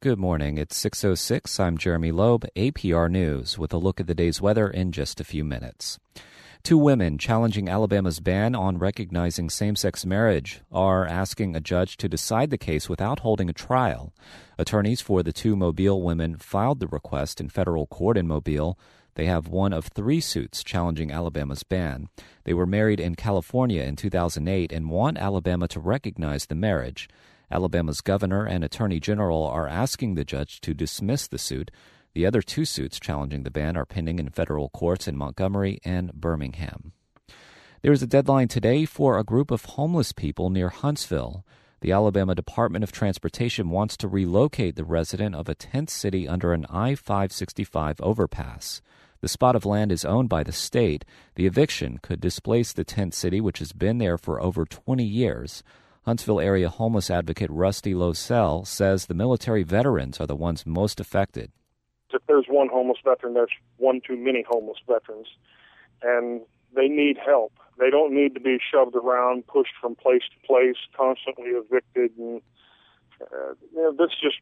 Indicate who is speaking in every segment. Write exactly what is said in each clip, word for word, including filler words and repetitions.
Speaker 1: Good morning. It's six oh six. I'm Jeremy Loeb, A P R News, with a look at the day's weather in just a few minutes. Two women challenging Alabama's ban on recognizing same-sex marriage are asking a judge to decide the case without holding a trial. Attorneys for the two Mobile women filed the request in federal court in Mobile. They have one of three suits challenging Alabama's ban. They were married in California in two thousand eight and want Alabama to recognize the marriage. Alabama's governor and attorney general are asking the judge to dismiss the suit. The other two suits challenging the ban are pending in federal courts in Montgomery and Birmingham. There is a deadline today for a group of homeless people near Huntsville. The Alabama Department of Transportation wants to relocate the resident of a tent city under an I five sixty-five overpass. The spot of land is owned by the state. The eviction could displace the tent city, which has been there for over twenty years. Huntsville area homeless advocate Rusty Losell says the military veterans are the ones most affected.
Speaker 2: If there's one homeless veteran, there's one too many homeless veterans, and they need help. They don't need to be shoved around, pushed from place to place, constantly evicted, and uh, you know, this just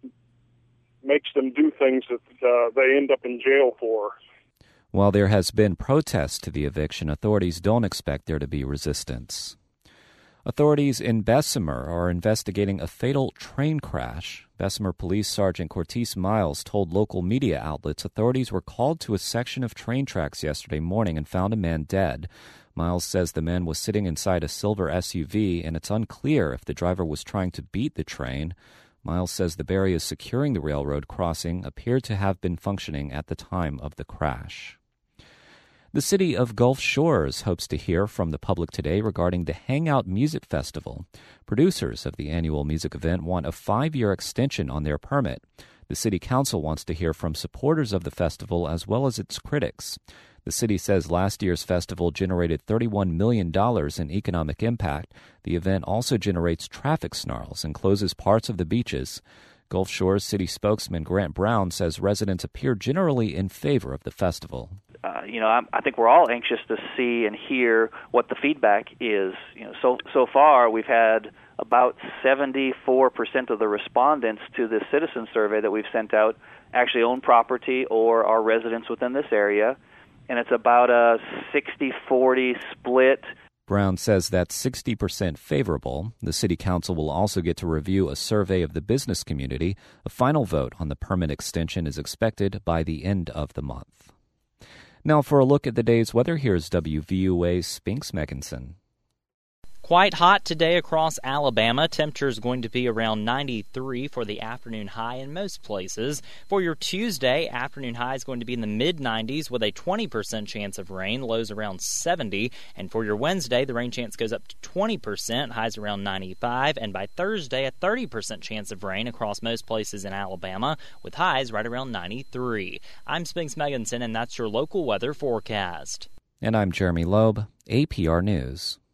Speaker 2: makes them do things that uh, they end up in jail for.
Speaker 1: While there has been protest to the eviction, authorities don't expect there to be resistance. Authorities in Bessemer are investigating a fatal train crash. Bessemer Police Sergeant Cortese Miles told local media outlets authorities were called to a section of train tracks yesterday morning and found a man dead. Miles says the man was sitting inside a silver S U V, and it's unclear if the driver was trying to beat the train. Miles says the barriers securing the railroad crossing appeared to have been functioning at the time of the crash. The city of Gulf Shores hopes to hear from the public today regarding the Hangout Music Festival. Producers of the annual music event want a five-year extension on their permit. The city council wants to hear from supporters of the festival as well as its critics. The city says last year's festival generated thirty-one million dollars in economic impact. The event also generates traffic snarls and closes parts of the beaches. Gulf Shores city spokesman Grant Brown says residents appear generally in favor of the festival.
Speaker 3: Uh, you know, I, I think we're all anxious to see and hear what the feedback is. You know, so so far we've had about seventy-four percent of the respondents to this citizen survey that we've sent out actually own property or are residents within this area, and it's about a sixty forty split.
Speaker 1: Brown says that's sixty percent favorable. The city council will also get to review a survey of the business community. A final vote on the permit extension is expected by the end of the month. Now for a look at the day's weather, here's W V U A's Spinks Megginson.
Speaker 4: Quite hot today across Alabama. Temperature is going to be around ninety-three for the afternoon high in most places. For your Tuesday, afternoon high is going to be in the mid nineties with a twenty percent chance of rain, lows around seventy. And for your Wednesday, the rain chance goes up to twenty percent, highs around ninety-five. And by Thursday, a thirty percent chance of rain across most places in Alabama with highs right around ninety-three. I'm Spinks Megginson, and that's your local weather forecast.
Speaker 1: And I'm Jeremy Loeb, A P R News.